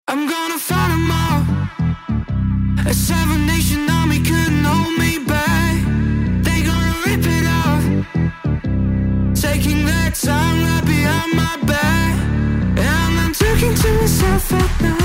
I'm gonna fight 'em all. A seven nation army couldn't hold me back. They gonna rip it off, taking their time right behind my back. And I'm talking to myself at night.